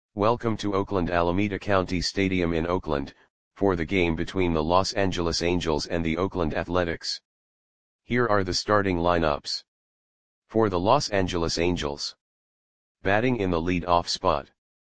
Welcome to Oakland Alameda County Stadium in Oakland, for the game between the Los Angeles Angels and the Oakland Athletics. Here are the starting lineups. For the Los Angeles Angels. Batting in the lead-off spot.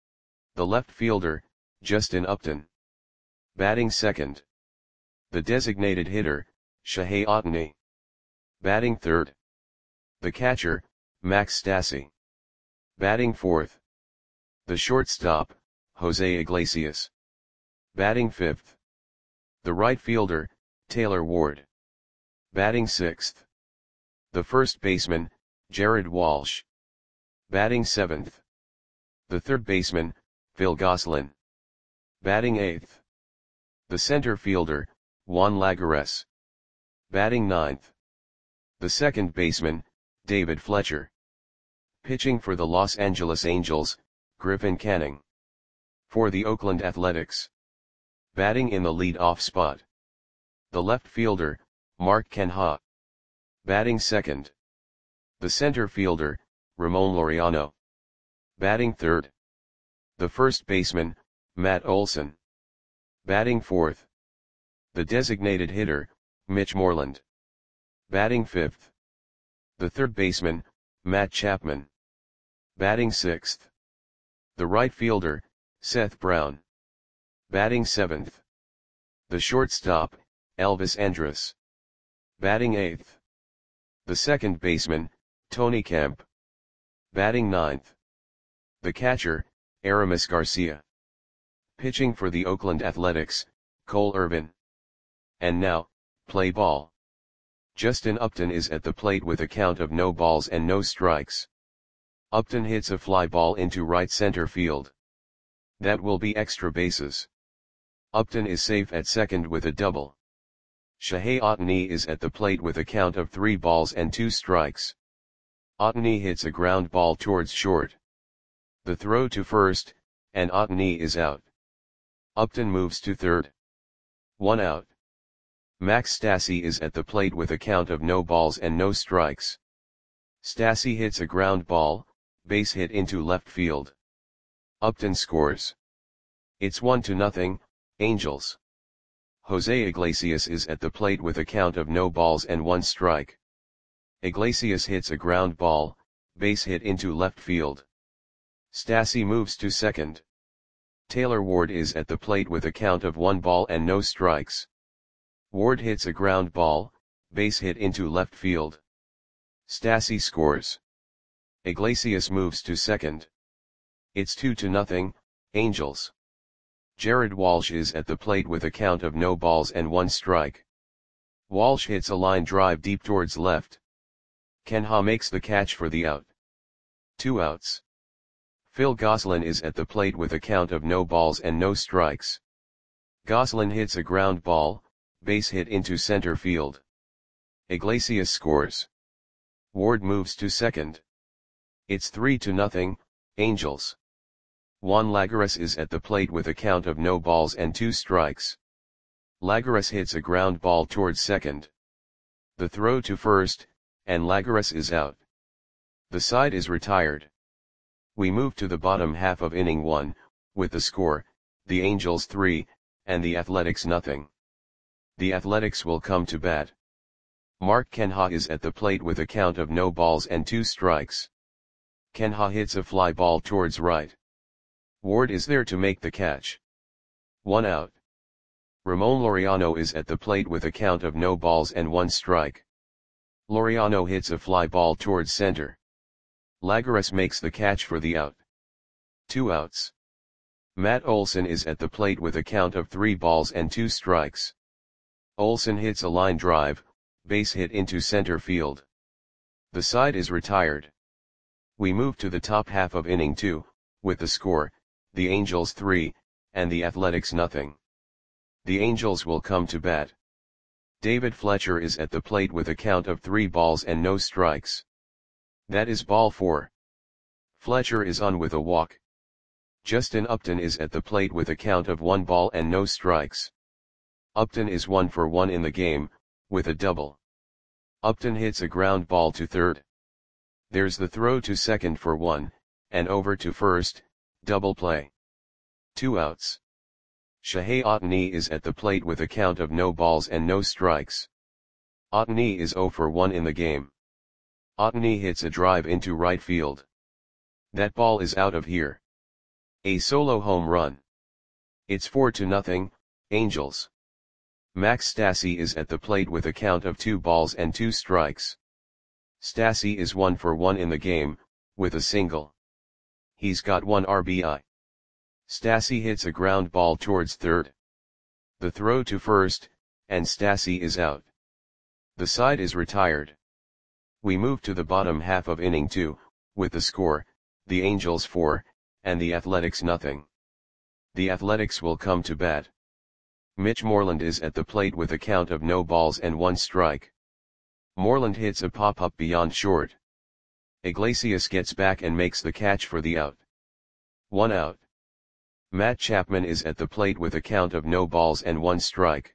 The left fielder, Justin Upton. Batting second. The designated hitter, Shohei Ohtani. Batting third. The catcher, Max Stassi. Batting fourth. The shortstop, Jose Iglesias. Batting fifth. The right fielder, Taylor Ward. Batting sixth. The first baseman, Jared Walsh. Batting seventh. The third baseman, Phil Gosselin. Batting eighth. The center fielder, Juan Lagares. Batting ninth. The second baseman, David Fletcher. Pitching for the Los Angeles Angels, Griffin Canning. For the Oakland Athletics. Batting in the lead-off spot. The left fielder, Mark Canha. Batting second. The center fielder, Ramon Laureano. Batting third. The first baseman, Matt Olson. Batting fourth. The designated hitter, Mitch Moreland. Batting fifth. The third baseman, Matt Chapman. Batting sixth. The right fielder, Seth Brown. Batting seventh. The shortstop, Elvis Andrus. Batting eighth. The second baseman, Tony Kemp. Batting ninth. The catcher, Aramis Garcia. Pitching for the Oakland Athletics, Cole Irvin. And now, play ball. Justin Upton is at the plate with a count of no balls and no strikes. Upton hits a fly ball into right center field. That will be extra bases. Upton is safe at second with a double. Shohei Ohtani is at the plate with a count of 3 balls and 2 strikes. Ohtani hits a ground ball towards short. The throw to first, and Ohtani is out. Upton moves to third. 1 out. Max Stassi is at the plate with a count of no balls and no strikes. Stassi hits a ground ball, base hit into left field. Upton scores. It's 1-0, Angels. Jose Iglesias is at the plate with a count of no balls and 1 strike. Iglesias hits a ground ball, base hit into left field. Stassi moves to second. Taylor Ward is at the plate with a count of 1 ball and no strikes. Ward hits a ground ball, base hit into left field. Stassi scores. Iglesias moves to second. It's 2-0, Angels. Jared Walsh is at the plate with a count of no balls and 1 strike. Walsh hits a line drive deep towards left. Canha makes the catch for the out. 2 outs. Phil Gosselin is at the plate with a count of no balls and no strikes. Gosselin hits a ground ball, base hit into center field. Iglesias scores. Ward moves to second. It's 3-0, Angels. Juan Lagares is at the plate with a count of no balls and 2 strikes. Lagares hits a ground ball towards second. The throw to first, and Lagares is out. The side is retired. We move to the bottom half of inning 1, with the score, the Angels 3, and the Athletics 0. The Athletics will come to bat. Mark Canha is at the plate with a count of no balls and 2 strikes. Canha hits a fly ball towards right. Ward is there to make the catch. 1 out. Ramon Laureano is at the plate with a count of no balls and 1 strike. Laureano hits a fly ball towards center. Lagares makes the catch for the out. 2 outs. Matt Olson is at the plate with a count of 3 balls and 2 strikes. Olson hits a line drive, base hit into center field. The side is retired. We move to the top half of inning 2, with the score, the Angels 3, and the Athletics 0. The Angels will come to bat. David Fletcher is at the plate with a count of 3 balls and no strikes. That is ball 4. Fletcher is on with a walk. Justin Upton is at the plate with a count of 1 ball and no strikes. Upton is 1 for 1 in the game, with a double. Upton hits a ground ball to third. There's the throw to second for 1, and over to first, double play. 2 outs. Shohei Ohtani is at the plate with a count of no balls and no strikes. Ohtani is 0 for 1 in the game. Ohtani hits a drive into right field. That ball is out of here. A solo home run. It's 4-0, Angels. Max Stassi is at the plate with a count of 2 balls and 2 strikes. Stassi is 1 for 1 in the game, with a single. He's got 1 RBI. Stassi hits a ground ball towards third. The throw to first, and Stassi is out. The side is retired. We move to the bottom half of inning 2, with the score, the Angels 4, and the Athletics nothing. The Athletics will come to bat. Mitch Moreland is at the plate with a count of no balls and 1 strike. Moreland hits a pop-up beyond short. Iglesias gets back and makes the catch for the out. 1 out. Matt Chapman is at the plate with a count of no balls and 1 strike.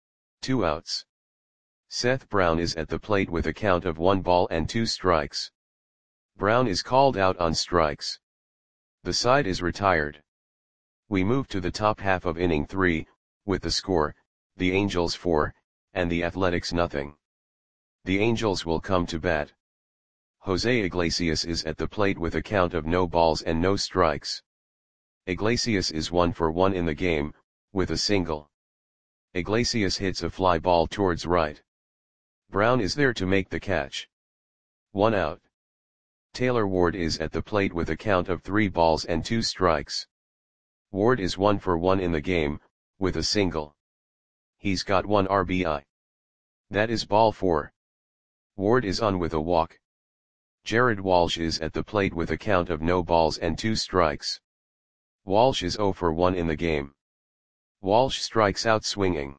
2 outs. Seth Brown is at the plate with a count of 1 ball and 2 strikes. Brown is called out on strikes. The side is retired. We move to the top half of inning 3, with the score, the Angels 4, and the Athletics nothing. The Angels will come to bat. Jose Iglesias is at the plate with a count of no balls and no strikes. Iglesias is 1 for 1 in the game, with a single. Iglesias hits a fly ball towards right. Brown is there to make the catch. 1 out. Taylor Ward is at the plate with a count of 3 balls and 2 strikes. Ward is 1 for 1 in the game, with a single. He's got 1 RBI. That is ball 4. Ward is on with a walk. Jared Walsh is at the plate with a count of no balls and 2 strikes. Walsh is 0 for 1 in the game. Walsh strikes out swinging.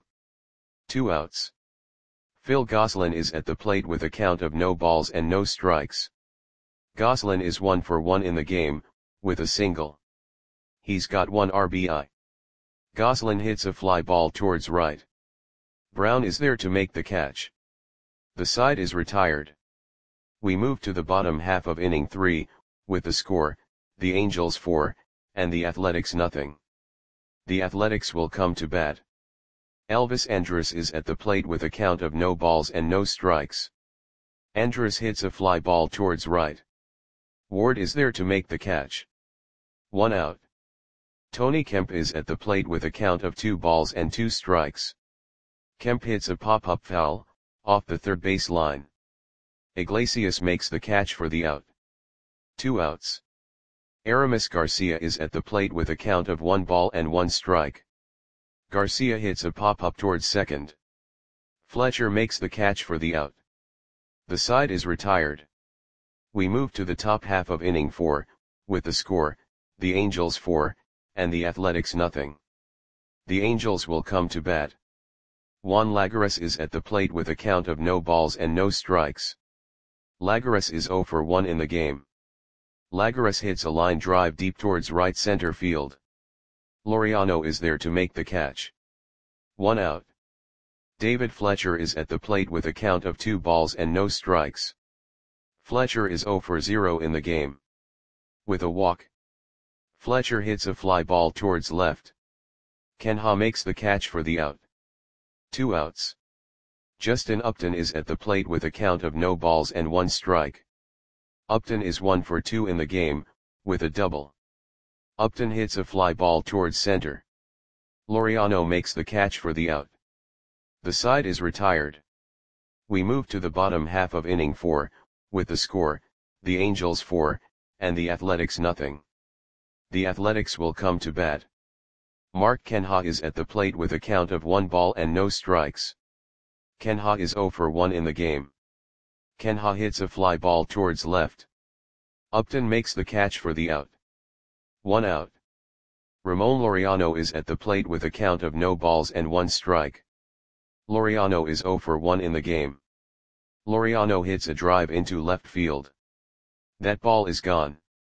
2 outs. Phil Gosselin is at the plate with a count of no balls and no strikes. Gosselin is 1 for 1 in the game, with a single. He's got 1 RBI. Gosselin hits a fly ball towards right. Brown is there to make the catch. The side is retired. We move to the bottom half of inning 3, with the score, the Angels 4, and the Athletics nothing. The Athletics will come to bat. Elvis Andrus is at the plate with a count of no balls and no strikes. Andrus hits a fly ball towards right. Ward is there to make the catch. 1 out. Tony Kemp is at the plate with a count of 2 balls and 2 strikes. Kemp hits a pop-up foul, off the third base line. Iglesias makes the catch for the out. 2 outs. Aramis Garcia is at the plate with a count of 1 ball and 1 strike. Garcia hits a pop-up towards second. Fletcher makes the catch for the out. The side is retired. We move to the top half of inning 4, with the score, the Angels 4, and the Athletics nothing. The Angels will come to bat. Juan Lagares is at the plate with a count of no balls and no strikes. Lagares is 0 for 1 in the game. Lagares hits a line drive deep towards right center field. Laureano is there to make the catch. 1 out. David Fletcher is at the plate with a count of 2 balls and no strikes. Fletcher is 0 for 0 in the game. With a walk. Fletcher hits a fly ball towards left. Kenha makes the catch for the out. 2 outs. Justin Upton is at the plate with a count of no balls and 1 strike. Upton is 1 for 2 in the game, with a double. Upton hits a fly ball towards center. Laureano makes the catch for the out. The side is retired. We move to the bottom half of inning 4, with the score, the Angels 4, and the Athletics nothing. The Athletics will come to bat. Mark Kenha is at the plate with a count of 1 ball and no strikes. Kenha is 0 for 1 in the game. Kenha hits a fly ball towards left. Upton makes the catch for the out. 1 out. Ramon Laureano is at the plate with a count of no balls and 1 strike. Laureano is 0 for 1 in the game. Laureano hits a drive into left field. That ball is gone.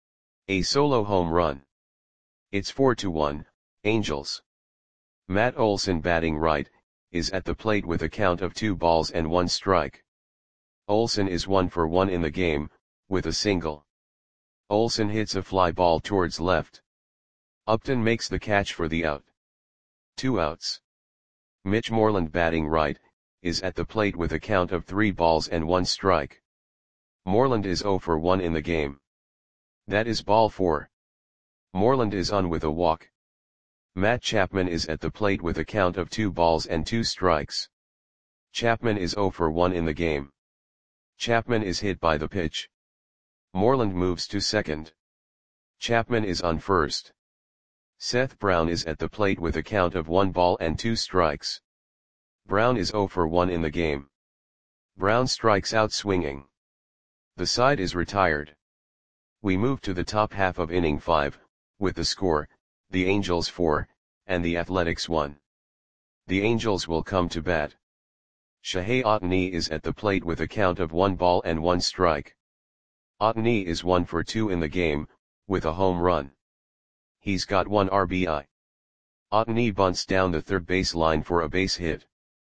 A solo home run. It's 4-1, Angels. Matt Olson batting right, is at the plate with a count of 2 balls and 1 strike. Olson is 1 for 1 in the game, with a single. Olson hits a fly ball towards left. Upton makes the catch for the out. 2 outs. Mitch Moreland batting right, is at the plate with a count of 3 balls and 1 strike. Moreland is 0 for 1 in the game. That is ball 4. Moreland is on with a walk. Matt Chapman is at the plate with a count of 2 balls and 2 strikes. Chapman is 0 for 1 in the game. Chapman is hit by the pitch. Moreland moves to second. Chapman is on first. Seth Brown is at the plate with a count of 1 ball and 2 strikes. Brown is 0 for 1 in the game. Brown strikes out swinging. The side is retired. We move to the top half of inning 5, with the score, the Angels 4, and the Athletics 1. The Angels will come to bat. Shohei Ohtani is at the plate with a count of 1 ball and 1 strike. Ohtani is 1 for 2 in the game, with a home run. He's got 1 RBI. Ohtani bunts down the third base line for a base hit.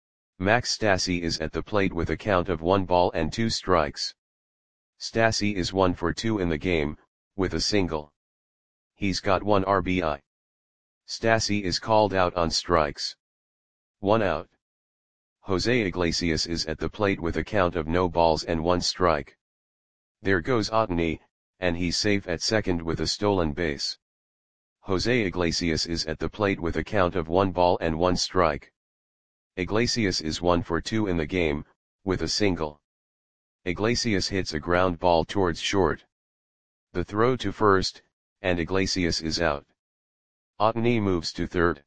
Max Stassi is at the plate with a count of 1 ball and 2 strikes. Stassi is 1 for 2 in the game, with a single. He's got 1 RBI. Stassi is called out on strikes. 1 out. Jose Iglesias is at the plate with a count of no balls and 1 strike. There goes Ohtani, and he's safe at second with a stolen base. Jose Iglesias is at the plate with a count of 1 ball and 1 strike. Iglesias is 1 for 2 in the game, with a single. Iglesias hits a ground ball towards short. The throw to first, and Iglesias is out. Ohtani moves to third.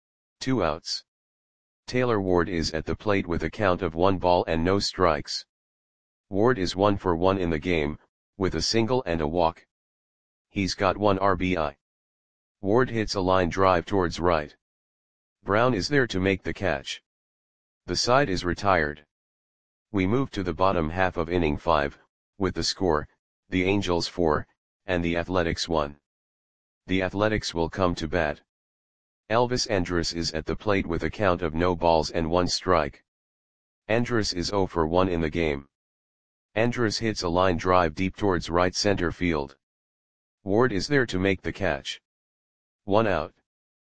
2 outs. Taylor Ward is at the plate with a count of 1 ball and no strikes. Ward is 1 for 1 in the game, with a single and a walk. He's got 1 RBI. Ward hits a line drive towards right. Brown is there to make the catch. The side is retired. We move to the bottom half of inning 5, with the score, the Angels 4, and the Athletics 1. The Athletics will come to bat. Elvis Andrus is at the plate with a count of no balls and 1 strike. Andrus is 0 for 1 in the game. Andrus hits a line drive deep towards right center field. Ward is there to make the catch. 1 out.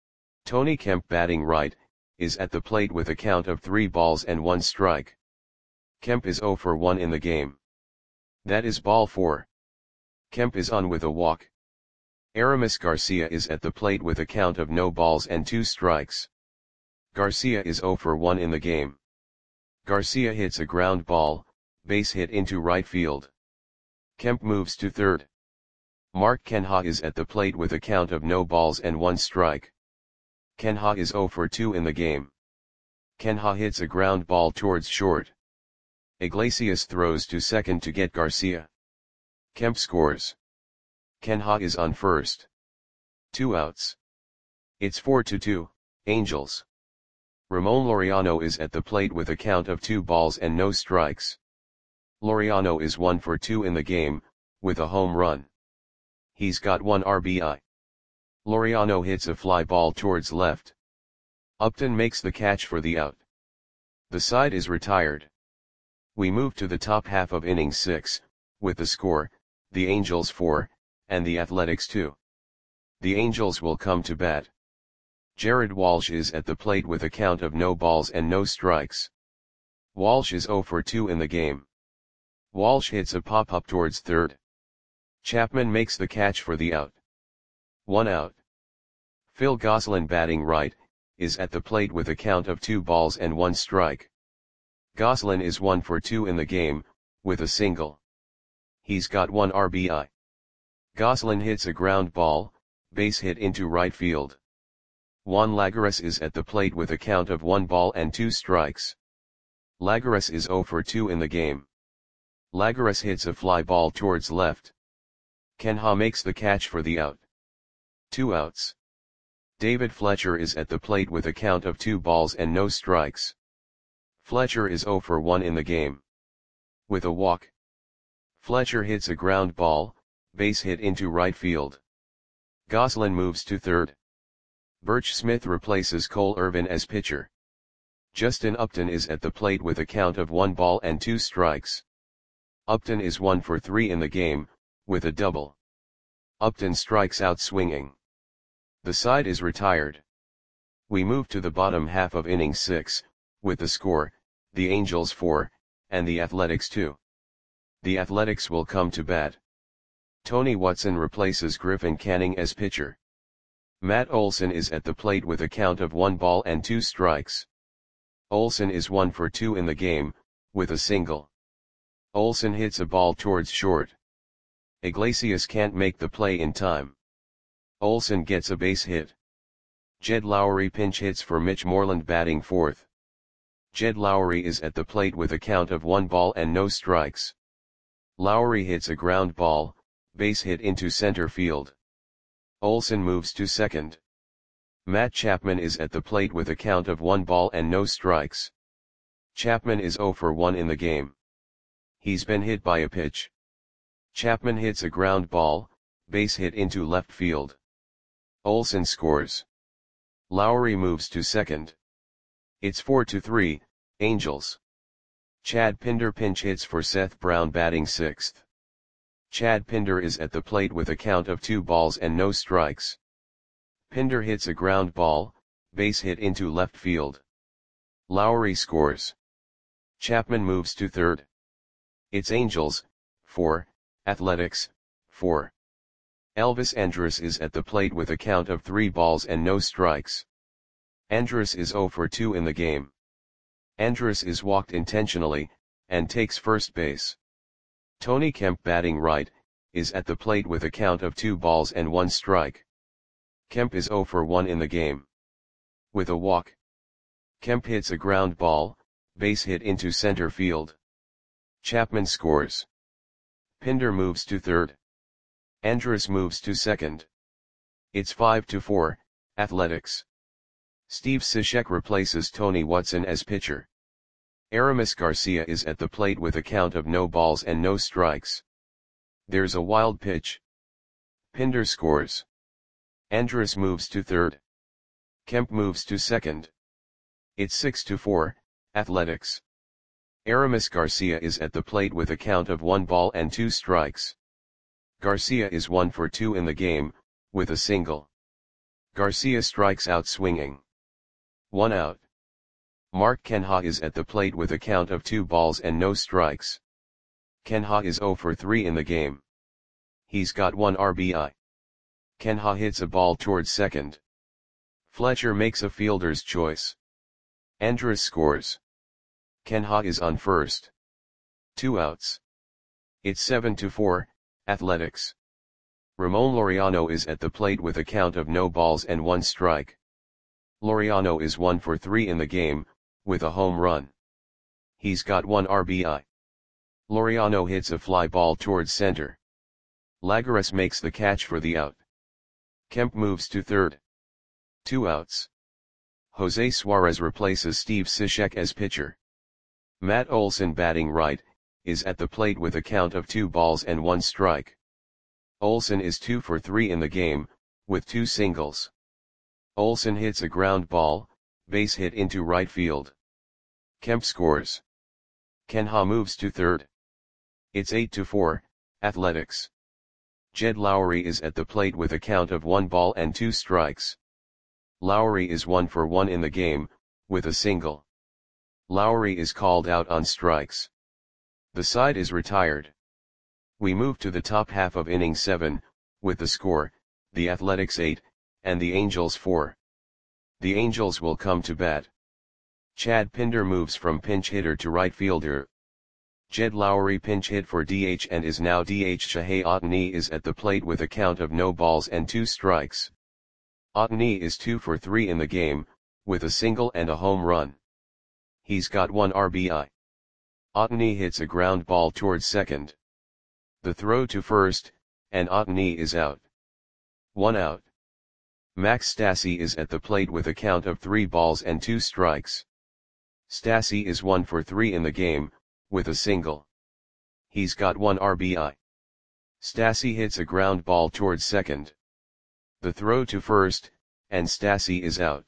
Tony Kemp batting right, is at the plate with a count of 3 balls and 1 strike. Kemp is 0 for 1 in the game. That is ball 4. Kemp is on with a walk. Aramis Garcia is at the plate with a count of no balls and 2 strikes. Garcia is 0 for 1 in the game. Garcia hits a ground ball, base hit into right field. Kemp moves to third. Mark Canha is at the plate with a count of no balls and 1 strike. Canha is 0 for 2 in the game. Canha hits a ground ball towards short. Iglesias throws to second to get Garcia. Kemp scores. Canha is on first. 2 outs. It's 4-2, Angels. Ramon Laureano is at the plate with a count of 2 balls and no strikes. Laureano is 1 for 2 in the game, with a home run. He's got 1 RBI. Laureano hits a fly ball towards left. Upton makes the catch for the out. The side is retired. We move to the top half of inning 6, with the score, the Angels 4, and the Athletics 2. The Angels will come to bat. Jared Walsh is at the plate with a count of no balls and no strikes. Walsh is 0 for 2 in the game. Walsh hits a pop-up towards third. Chapman makes the catch for the out. 1 out. Phil Gosselin batting right, is at the plate with a count of 2 balls and 1 strike. Gosselin is 1 for 2 in the game, with a single. He's got 1 RBI. Gosselin hits a ground ball, base hit into right field. Juan Lagares is at the plate with a count of 1 ball and 2 strikes. Lagares is 0 for 2 in the game. Lagares hits a fly ball towards left. Canha makes the catch for the out. 2 outs. David Fletcher is at the plate with a count of 2 balls and no strikes. Fletcher is 0 for 1 in the game. With a walk. Fletcher hits a ground ball, base hit into right field. Gosselin moves to third. Birch Smith replaces Cole Irvin as pitcher. Justin Upton is at the plate with a count of 1 ball and 2 strikes. Upton is 1 for 3 in the game, with a double. Upton strikes out swinging. The side is retired. We move to the bottom half of inning 6, with the score, the Angels 4, and the Athletics 2. The Athletics will come to bat. Tony Watson replaces Griffin Canning as pitcher. Matt Olson is at the plate with a count of 1 ball and 2 strikes. Olson is 1 for 2 in the game, with a single. Olson hits a ball towards short. Iglesias can't make the play in time. Olson gets a base hit. Jed Lowrie pinch hits for Mitch Moreland batting fourth. Jed Lowrie is at the plate with a count of 1 ball and no strikes. Lowrie hits a ground ball, base hit into center field. Olson moves to second. Matt Chapman is at the plate with a count of 1 ball and no strikes. Chapman is 0 for 1 in the game. He's been hit by a pitch. Chapman hits a ground ball, base hit into left field. Olson scores. Lowrie moves to second. It's 4-3, Angels. Chad Pinder pinch hits for Seth Brown batting sixth. Chad Pinder is at the plate with a count of 2 balls and no strikes. Pinder hits a ground ball, base hit into left field. Lowrie scores. Chapman moves to third. It's Angels, 4, Athletics, 4. Elvis Andrus is at the plate with a count of 3 balls and no strikes. Andrus is 0 for 2 in the game. Andrus is walked intentionally, and takes first base. Tony Kemp batting right, is at the plate with a count of 2 balls and 1 strike. Kemp is 0 for 1 in the game. With a walk. Kemp hits a ground ball, base hit into center field. Chapman scores. Pinder moves to third. Andrus moves to second. It's 5-4, Athletics. Steve Cishek replaces Tony Watson as pitcher. Aramis Garcia is at the plate with a count of no balls and no strikes. There's a wild pitch. Pinder scores. Andrus moves to third. Kemp moves to second. It's 6-4, Athletics. Aramis Garcia is at the plate with a count of 1 ball and 2 strikes. Garcia is 1 for 2 in the game, with a single. Garcia strikes out swinging. 1 out. Mark Kenha is at the plate with a count of 2 balls and no strikes. Kenha is 0 for 3 in the game. He's got 1 RBI. Kenha hits a ball towards second. Fletcher makes a fielder's choice. Andrus scores. Kenha is on first. 2 outs. It's 7-4, Athletics. Ramon Laureano is at the plate with a count of no balls and 1 strike. Laureano is 1 for 3 in the game, with a home run. He's got 1 RBI. Laureano hits a fly ball towards center. Lagares makes the catch for the out. Kemp moves to third. 2 outs. Jose Suarez replaces Steve Cishek as pitcher. Matt Olson batting right, is at the plate with a count of 2 balls and 1 strike. Olson is 2 for 3 in the game, with 2 singles. Olson hits a ground ball, base hit into right field. Kemp scores. Kenha moves to third. It's 8-4, Athletics. Jed Lowrie is at the plate with a count of 1 ball and 2 strikes. Lowrie is 1 for 1 in the game, with a single. Lowrie is called out on strikes. The side is retired. We move to the top half of inning 7, with the score, the Athletics 8, and the Angels 4. The Angels will come to bat. Chad Pinder moves from pinch hitter to right fielder. Jed Lowrie pinch hit for DH and is now DH. Shohei Ohtani is at the plate with a count of no balls and 2 strikes. Ohtani is 2 for 3 in the game, with a single and a home run. He's got 1 RBI. Ohtani hits a ground ball towards second. The throw to first, and Ohtani is out. 1 out. Max Stassi is at the plate with a count of 3 balls and 2 strikes. Stassi is 1 for 3 in the game, with a single. He's got 1 RBI. Stassi hits a ground ball towards second. The throw to first, and Stassi is out.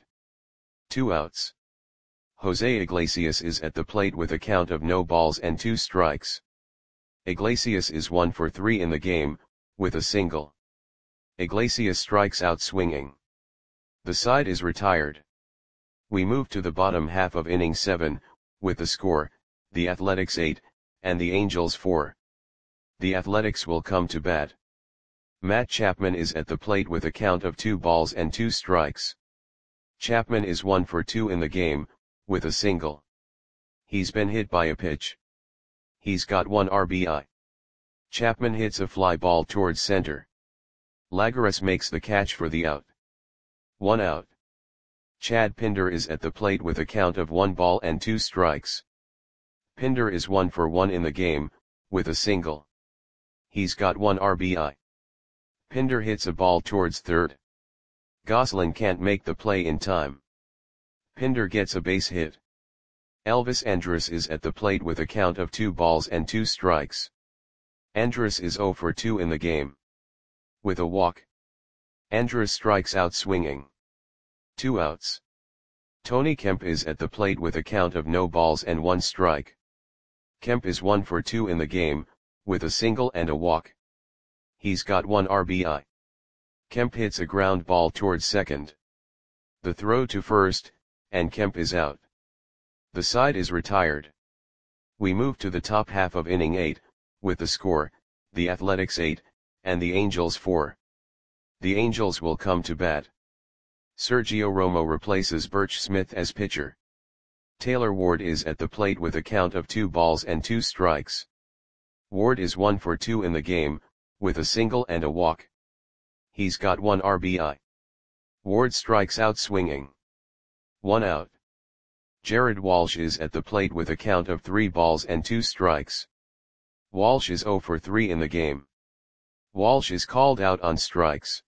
2 outs. Jose Iglesias is at the plate with a count of no balls and 2 strikes. Iglesias is 1 for 3 in the game, with a single. Iglesias strikes out swinging. The side is retired. We move to the bottom half of inning 7, with the score, the Athletics 8, and the Angels 4. The Athletics will come to bat. Matt Chapman is at the plate with a count of 2 balls and 2 strikes. Chapman is 1 for 2 in the game, with a single. He's been hit by a pitch. He's got 1 RBI. Chapman hits a fly ball towards center. Lagares makes the catch for the out. 1 out. Chad Pinder is at the plate with a count of 1 ball and 2 strikes. Pinder is 1 for 1 in the game, with a single. He's got 1 RBI. Pinder hits a ball towards third. Gosselin can't make the play in time. Pinder gets a base hit. Elvis Andrus is at the plate with a count of 2 balls and 2 strikes. Andrus is 0 for 2 in the game. With a walk. Andrus strikes out swinging. 2 outs. Tony Kemp is at the plate with a count of no balls and 1 strike. Kemp is 1 for 2 in the game, with a single and a walk. He's got 1 RBI. Kemp hits a ground ball towards second. The throw to first, and Kemp is out. The side is retired. We move to the top half of inning 8, with the score, the Athletics 8, and the Angels 4. The Angels will come to bat. Sergio Romo replaces Birch Smith as pitcher. Taylor Ward is at the plate with a count of 2 balls and 2 strikes. Ward is 1 for 2 in the game, with a single and a walk. He's got 1 RBI. Ward strikes out swinging. 1 out. Jared Walsh is at the plate with a count of 3 balls and 2 strikes. Walsh is 0 for 3 in the game. Walsh is called out on strikes.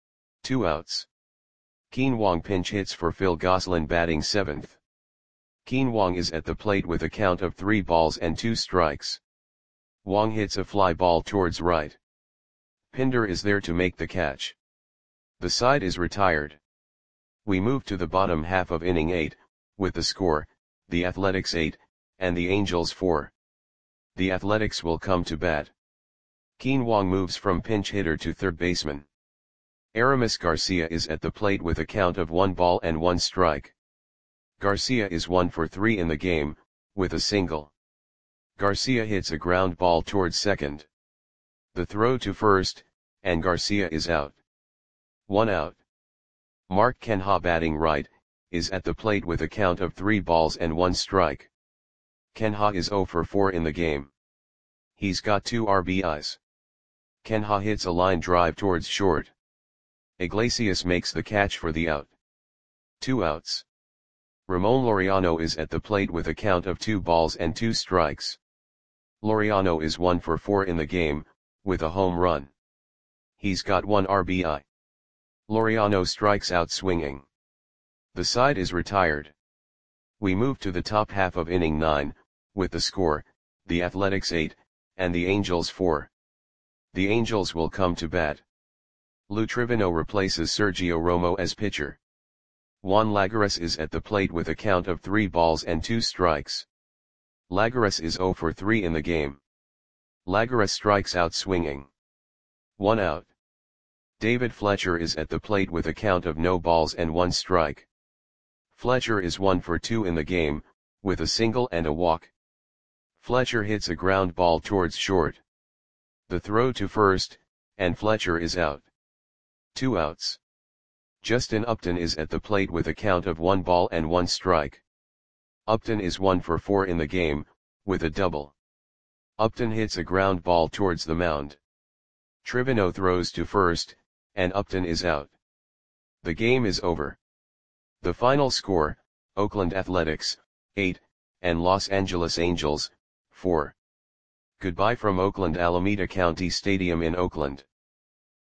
2 outs. Keen Wong pinch hits for Phil Gosselin batting 7th. Keen Wong is at the plate with a count of 3 balls and 2 strikes. Wong hits a fly ball towards right. Pinder is there to make the catch. The side is retired. We move to the bottom half of inning 8, with the score, the Athletics 8, and the Angels 4. The Athletics will come to bat. Keen Wong moves from pinch hitter to third baseman. Aramis Garcia is at the plate with a count of 1 ball and 1 strike. Garcia is 1 for 3 in the game, with a single. Garcia hits a ground ball towards second. The throw to first, and Garcia is out. 1 out. Mark Canha batting right, is at the plate with a count of 3 balls and 1 strike. Canha is 0 for 4 in the game. He's got 2 RBIs. Canha hits a line drive towards short. Iglesias makes the catch for the out. 2 outs. Ramon Laureano is at the plate with a count of 2 balls and 2 strikes. Laureano is 1 for 4 in the game, with a home run. He's got 1 RBI. Laureano strikes out swinging. The side is retired. We move to the top half of inning 9, with the score, the Athletics 8, and the Angels 4. The Angels will come to bat. Lou Trivino replaces Sergio Romo as pitcher. Juan Lagares is at the plate with a count of 3 balls and 2 strikes. Lagares is 0 for 3 in the game. Lagares strikes out swinging. 1 out. David Fletcher is at the plate with a count of no balls and 1 strike. Fletcher is 1 for 2 in the game, with a single and a walk. Fletcher hits a ground ball towards short. The throw to first, and Fletcher is out. 2 outs. Justin Upton is at the plate with a count of 1 ball and 1 strike. Upton is 1 for 4 in the game, with a double. Upton hits a ground ball towards the mound. Trivino throws to first, and Upton is out. The game is over. The final score, Oakland Athletics, 8, and Los Angeles Angels, 4. Goodbye from Oakland Alameda County Stadium in Oakland.